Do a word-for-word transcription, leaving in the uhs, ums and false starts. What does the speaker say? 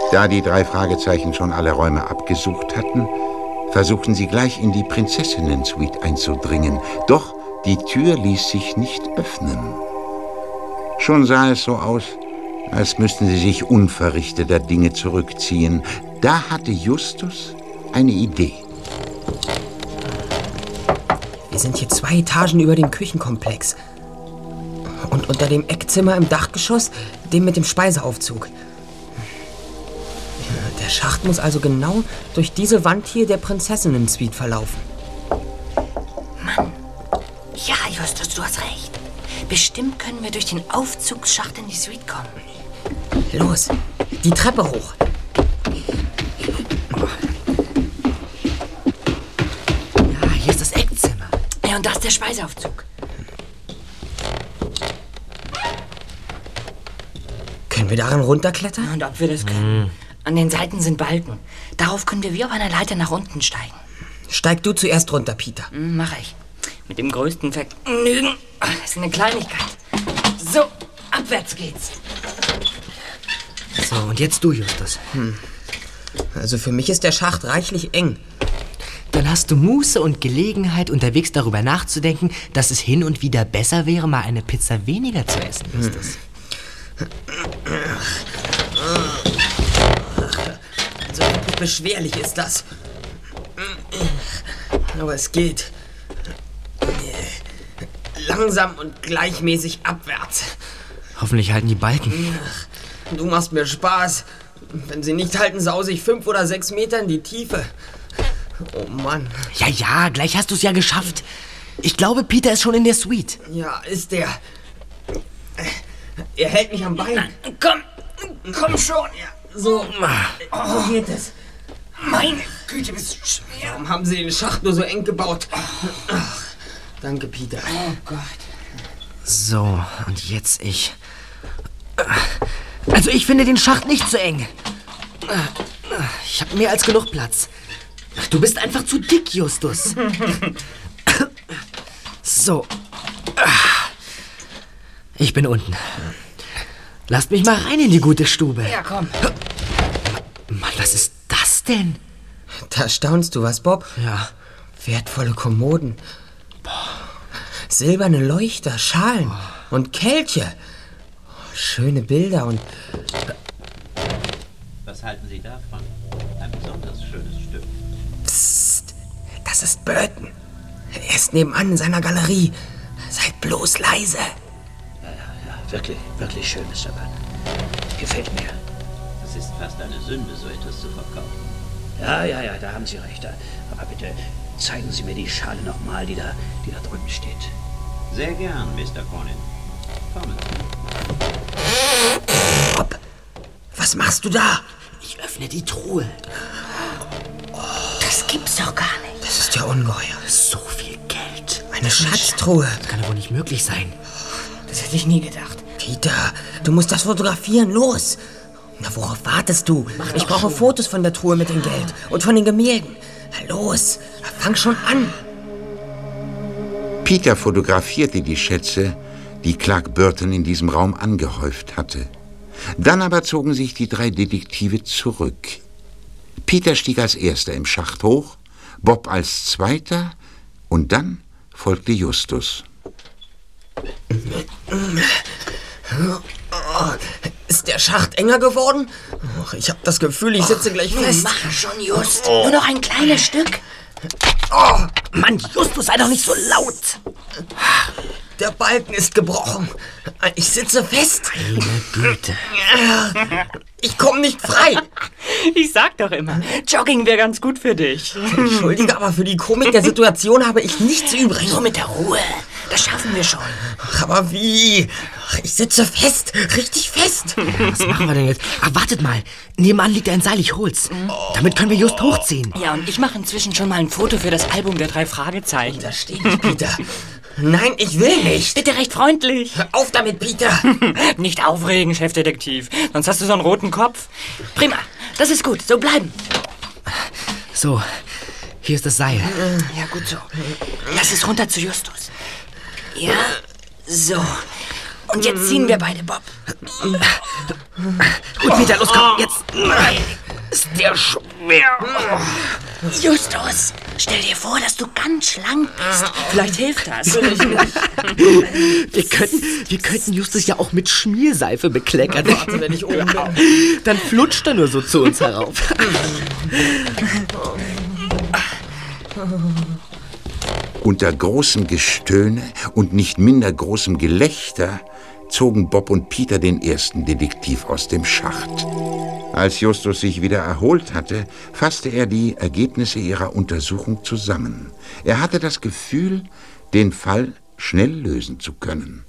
Da die drei Fragezeichen schon alle Räume abgesucht hatten, versuchten sie gleich in die Prinzessinnen-Suite einzudringen. Doch die Tür ließ sich nicht öffnen. Schon sah es so aus, als müssten sie sich unverrichteter Dinge zurückziehen. Da hatte Justus eine Idee. Wir sind hier zwei Etagen über dem Küchenkomplex. Und unter dem Eckzimmer im Dachgeschoss, dem mit dem Speiseaufzug. Der Schacht muss also genau durch diese Wand hier der Prinzessinnen-Suite verlaufen. Mann. Ja, Justus, du hast recht. Bestimmt können wir durch den Aufzugsschacht in die Suite kommen. Los, die Treppe hoch. Ja, hier ist das Eckzimmer. Ja, und da ist der Speiseaufzug. Können wir daran runterklettern? Und ob wir das können? Mm. An den Seiten sind Balken. Darauf können wir wie auf einer Leiter nach unten steigen. Steig du zuerst runter, Peter. Mm, mach ich. Mit dem größten Vergnügen. Das ist eine Kleinigkeit. So, abwärts geht's. So, und jetzt du, Justus. Hm. Also für mich ist der Schacht reichlich eng. Dann hast du Muße und Gelegenheit, unterwegs darüber nachzudenken, dass es hin und wieder besser wäre, mal eine Pizza weniger zu essen, Justus. Also wirklich beschwerlich ist das. Aber es geht. Langsam und gleichmäßig abwärts. Hoffentlich halten die Balken. Du machst mir Spaß. Wenn sie nicht halten, sause ich fünf oder sechs Meter in die Tiefe. Oh Mann. Ja, ja, gleich hast du es ja geschafft. Ich glaube, Peter ist schon in der Suite. Ja, ist der. Er hält mich am Bein. Komm, komm schon. Ja, so. So geht es. Meine Güte, bist du schwer. Warum haben sie den Schacht nur so eng gebaut? Ach, danke, Peter. Oh Gott. So, und jetzt ich. Also ich finde den Schacht nicht zu eng. Ich habe mehr als genug Platz. Du bist einfach zu dick, Justus. So. Ich bin unten. Lasst mich mal rein in die gute Stube. Ja, komm. Mann, was ist das denn? Da staunst du was, Bob? Ja. Wertvolle Kommoden. Boah. Silberne Leuchter, Schalen oh. und Kelche. Schöne Bilder und... Was halten Sie davon? Ein besonders schönes Stück. Psst, das ist Burton. Er ist nebenan in seiner Galerie. Seid bloß leise. Ja, ja, ja, wirklich, wirklich schön, Mister Burton. Gefällt mir. Es ist fast eine Sünde, so etwas zu verkaufen. Ja, ja, ja, da haben Sie recht. Aber bitte zeigen Sie mir die Schale nochmal, die da, die da drüben steht. Sehr gern, Mister Cronin. Kommen Sie. Bob, was machst du da? Ich öffne die Truhe. Oh, das gibt's doch gar nicht. Das ist ja ungeheuer. So viel Geld. Eine Schatztruhe. Das kann ja wohl nicht möglich sein. Das hätte ich nie gedacht. Peter, du musst das fotografieren. Los. Na, worauf wartest du? Mach ich brauche schon Fotos von der Truhe mit dem Geld und von den Gemälden. Na los, fang schon an. Peter fotografierte die Schätze, die Clark Burton in diesem Raum angehäuft hatte. Dann aber zogen sich die drei Detektive zurück. Peter stieg als Erster im Schacht hoch, Bob als Zweiter und dann folgte Justus. Ist der Schacht enger geworden? Ich habe das Gefühl, ich sitze gleich fest. Mach schon, Just. Nur noch ein kleines Stück. Oh, Mann, Justus, sei doch nicht so laut. Der Balken ist gebrochen. Ich sitze fest. Meine Güte. Ich komme nicht frei. Ich sag doch immer, Jogging wäre ganz gut für dich. Entschuldige, aber für die Komik der Situation habe ich nichts übrig. Nur mit der Ruhe. Das schaffen wir schon. Aber wie? Ich sitze fest. Richtig fest. Was machen wir denn jetzt? Ah, wartet mal. Nebenan liegt ein Seil, ich hol's. Damit können wir Just hochziehen. Ja, und ich mache inzwischen schon mal ein Foto für das Album der drei Fragezeichen. Da steht nicht, Peter. Nein, ich will nicht. Bitte recht freundlich. Hör auf damit, Peter. Nicht aufregen, Chefdetektiv. Sonst hast du so einen roten Kopf. Prima, das ist gut. So bleiben. So, hier ist das Seil. Ja, gut so. Lass es runter zu Justus. Ja, so. Und jetzt ziehen wir beide, Bob. Gut, Peter, los, komm, jetzt. Ist der schwer. Justus, stell dir vor, dass du ganz schlank bist. Vielleicht hilft das. Wir könnten, wir könnten Justus ja auch mit Schmierseife bekleckern. Warte, wenn ich oben bin. Dann flutscht er nur so zu uns herauf. Unter großem Gestöhne und nicht minder großem Gelächter zogen Bob und Peter den ersten Detektiv aus dem Schacht. Als Justus sich wieder erholt hatte, fasste er die Ergebnisse ihrer Untersuchung zusammen. Er hatte das Gefühl, den Fall schnell lösen zu können.